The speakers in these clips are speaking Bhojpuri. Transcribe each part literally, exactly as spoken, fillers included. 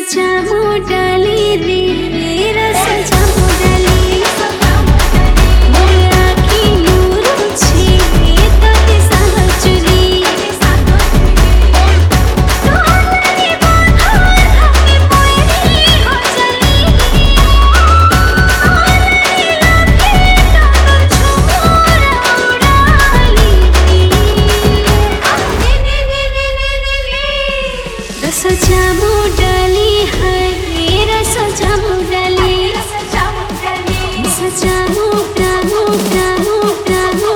जामु डाली रे रस जामु डाली मोर आखी नूर छे तोते सहचुरी तोहरे बाधार हमें मोरी हो चली तोहरे लागे कागल छोरा उड़ाली रस जामु डाली है रस जामु डाली रस जामु जामु जामु जामु जामु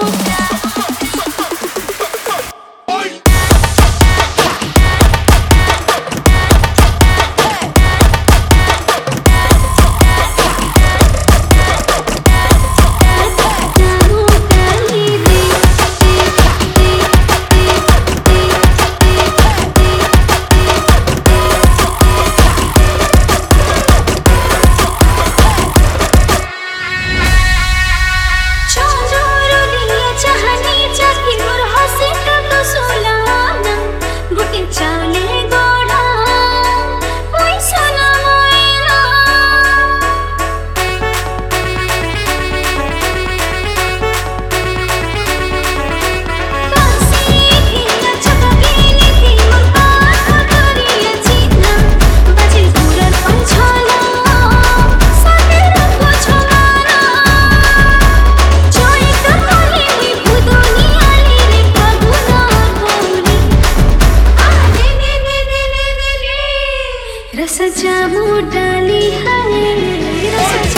रस जामु डाली है रस